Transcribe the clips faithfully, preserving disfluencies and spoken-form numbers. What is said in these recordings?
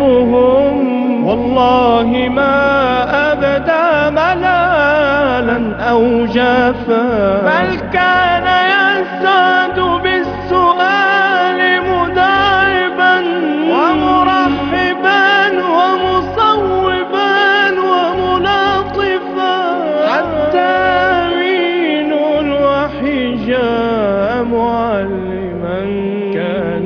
أحبهم والله ما أبدى ملالا أو جفا، بل كان يسعد بالسؤال مداعبا ومرحبا ومصوبا وملاطفا، حتى أمين الوحي جاء معلما. كان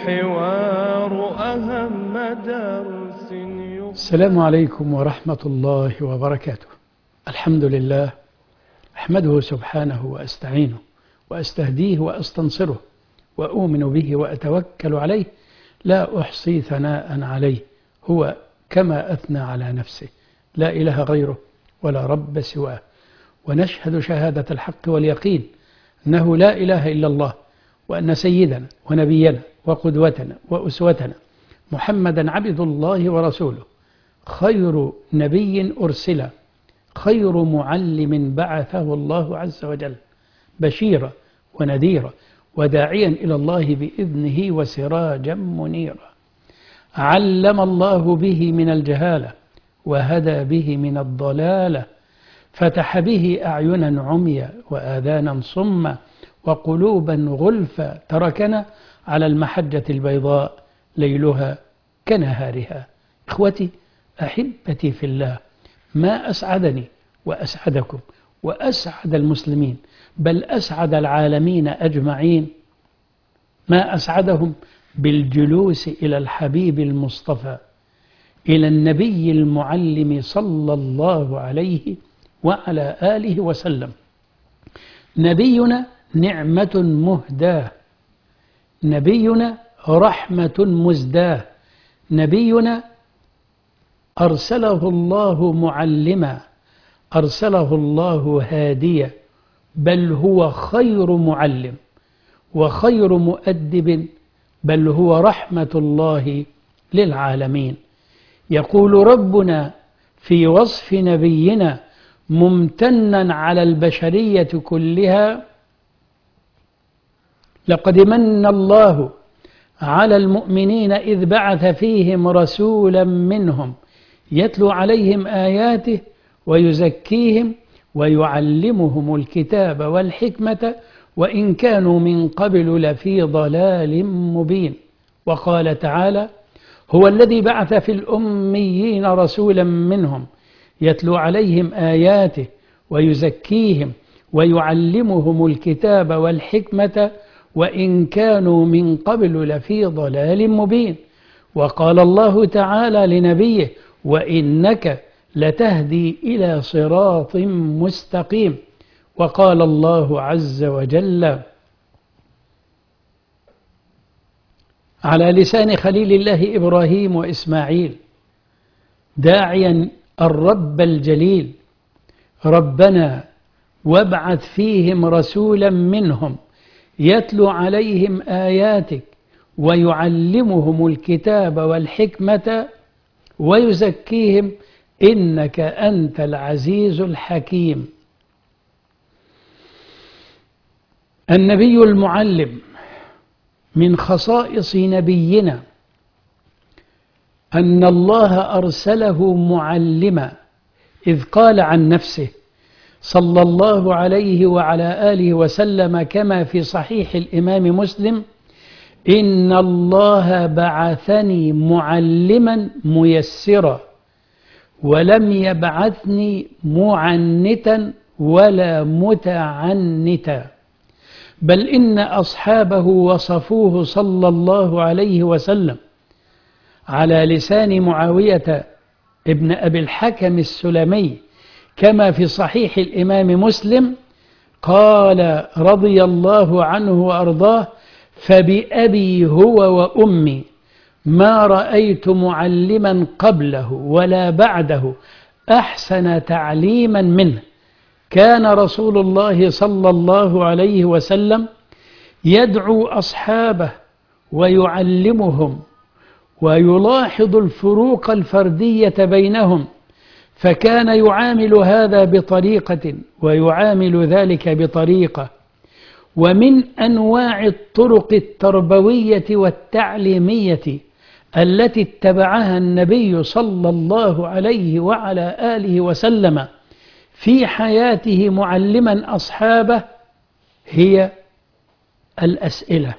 الحوار أهم درس. السلام عليكم ورحمة الله وبركاته. الحمد لله، أحمده سبحانه وأستعينه وأستهديه وأستنصره وأؤمن به وأتوكل عليه، لا أحصي ثناء عليه، هو كما أثنى على نفسه، لا إله غيره ولا رب سواه. ونشهد شهادة الحق واليقين أنه لا إله إلا الله، وأن سيدنا ونبينا وقدوتنا وأسوتنا محمدا عبد الله ورسوله، خير نبي أرسل، خير معلم بعثه الله عز وجل، بشيرا ونذيرا وداعيا إلى الله بإذنه وسراجا منيرا. علم الله به من الجهالة وهدى به من الضلالة، فتح به أعينا عميا وآذانا صما وقلوبا غلفا، تركنا على المحجة البيضاء ليلها كنهارها. إخوتي أحبتي في الله، ما أسعدني وأسعدكم وأسعد المسلمين، بل أسعد العالمين أجمعين، ما أسعدهم بالجلوس إلى الحبيب المصطفى، إلى النبي المعلم صلى الله عليه وعلى آله وسلم. نبينا نعمة مهداة، نبينا رحمة مزداة، نبينا أرسله الله معلما، أرسله الله هاديا، بل هو خير معلم وخير مؤدب، بل هو رحمة الله للعالمين. يقول ربنا في وصف نبينا ممتنا على البشرية كلها: لقد من الله على المؤمنين إذ بعث فيهم رسولا منهم يتلو عليهم آياته ويزكيهم ويعلمهم الكتاب والحكمة وإن كانوا من قبل لفي ضلال مبين. وقال تعالى: هو الذي بعث في الأميين رسولا منهم يتلو عليهم آياته ويزكيهم ويعلمهم الكتاب والحكمة وإن كانوا من قبل لفي ضلال مبين. وقال الله تعالى لنبيه: وإنك لتهدي إلى صراط مستقيم. وقال الله عز وجل على لسان خليل الله إبراهيم وإسماعيل داعيا الرب الجليل: ربنا وابعث فيهم رسولا منهم يتلو عليهم آياتك ويعلمهم الكتاب والحكمة ويزكيهم إنك أنت العزيز الحكيم. النبي المعلم من خصائص نبينا أن الله أرسله معلما، إذ قال عن نفسه صلى الله عليه وعلى آله وسلم كما في صحيح الإمام مسلم: إن الله بعثني معلما ميسرا ولم يبعثني معنتا ولا متعنتا. بل إن أصحابه وصفوه صلى الله عليه وسلم على لسان معاوية ابن أبي الحكم السلمي كما في صحيح الإمام مسلم، قال رضي الله عنه وأرضاه: فبأبي هو وأمي ما رأيت معلما قبله ولا بعده أحسن تعليما منه. كان رسول الله صلى الله عليه وسلم يدعو أصحابه ويعلمهم ويلاحظ الفروق الفردية بينهم، فكان يعامل هذا بطريقة ويعامل ذلك بطريقة. ومن أنواع الطرق التربوية والتعليمية التي اتبعها النبي صلى الله عليه وعلى آله وسلم في حياته معلما أصحابه هي الأسئلة.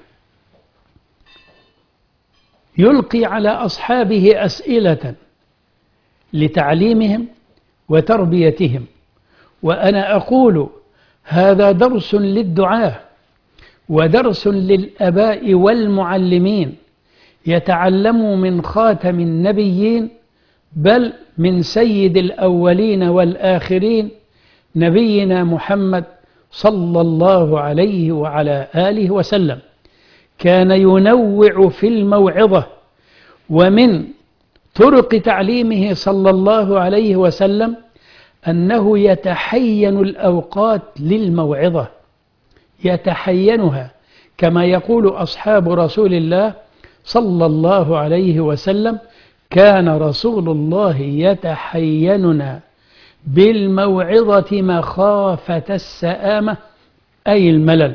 يلقي على أصحابه أسئلة لتعليمهم وتربيتهم. وأنا أقول هذا درس للدعاة ودرس للآباء والمعلمين، يتعلموا من خاتم النبيين بل من سيد الأولين والآخرين نبينا محمد صلى الله عليه وعلى آله وسلم. كان ينوع في الموعظة، ومن طرق تعليمه صلى الله عليه وسلم أنه يتحين الأوقات للموعظة، يتحينها كما يقول أصحاب رسول الله صلى الله عليه وسلم: كان رسول الله يتحيننا بالموعظة مخافة السآمة، أي الملل.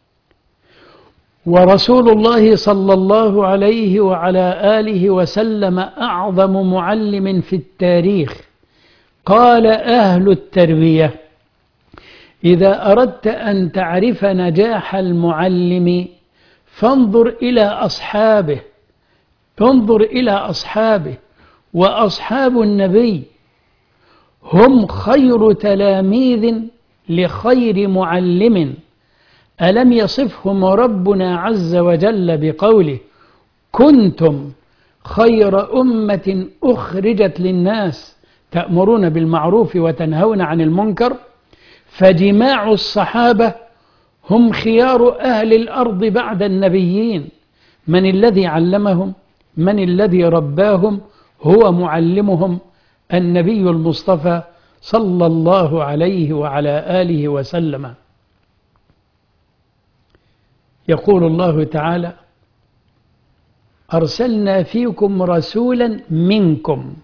ورسول الله صلى الله عليه وعلى آله وسلم أعظم معلم في التاريخ. قال أهل التربية: إذا أردت أن تعرف نجاح المعلم فانظر إلى أصحابه، انظر إلى أصحابه. وأصحاب النبي هم خير تلاميذ لخير معلم. ألم يصفهم ربنا عز وجل بقوله: كنتم خير أمة أخرجت للناس تأمرون بالمعروف وتنهون عن المنكر. فجماع الصحابة هم خيار أهل الأرض بعد النبيين. من الذي علمهم؟ من الذي رباهم؟ هو معلمهم النبي المصطفى صلى الله عليه وعلى آله وسلم. يقول الله تعالى: أرسلنا فيكم رسولا منكم،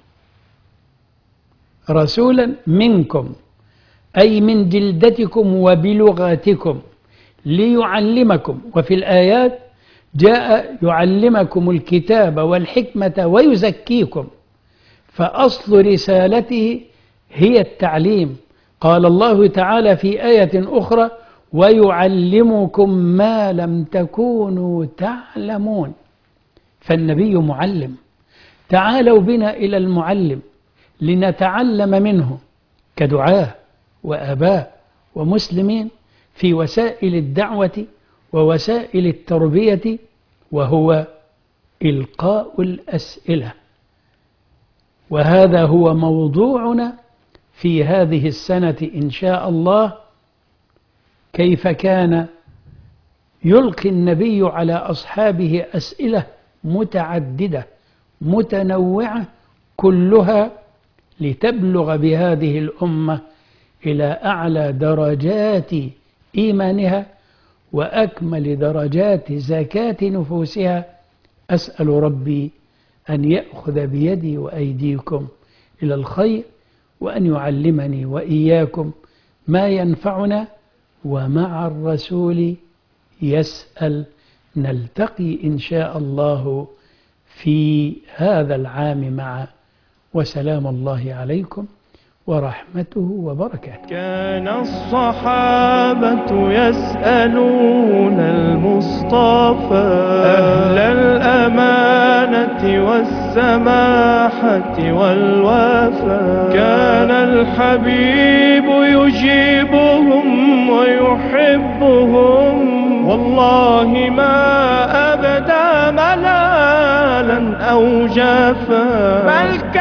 رسولا منكم أي من جلدتكم وبلغتكم، ليعلمكم. وفي الآيات جاء يعلمكم الكتاب والحكمة ويزكيكم، فأصل رسالته هي التعليم. قال الله تعالى في آية أخرى: ويعلمكم ما لم تكونوا تعلمون. فالنبي معلم. تعالوا بنا إلى المعلم لنتعلم منه كدعاة وآباء ومسلمين في وسائل الدعوة ووسائل التربية، وهو إلقاء الأسئلة. وهذا هو موضوعنا في هذه السنة إن شاء الله: كيف كان يلقي النبي على أصحابه أسئلة متعددة متنوعة، كلها لتبلغ بهذه الأمة إلى أعلى درجات إيمانها وأكمل درجات زكاة نفوسها. أسأل ربي أن يأخذ بيدي وأيديكم إلى الخير، وأن يعلمني وإياكم ما ينفعنا، ومع الرسول يسأل. نلتقي إن شاء الله في هذا العام معا، وسلام الله عليكم ورحمته وبركاته. كان الصحابة يسألون المصطفى أهل الأمانة والسماحة والوفاء. كان الحبيب يجيبهم ويحبهم، والله ما أبدى ملالا أو جفا، بل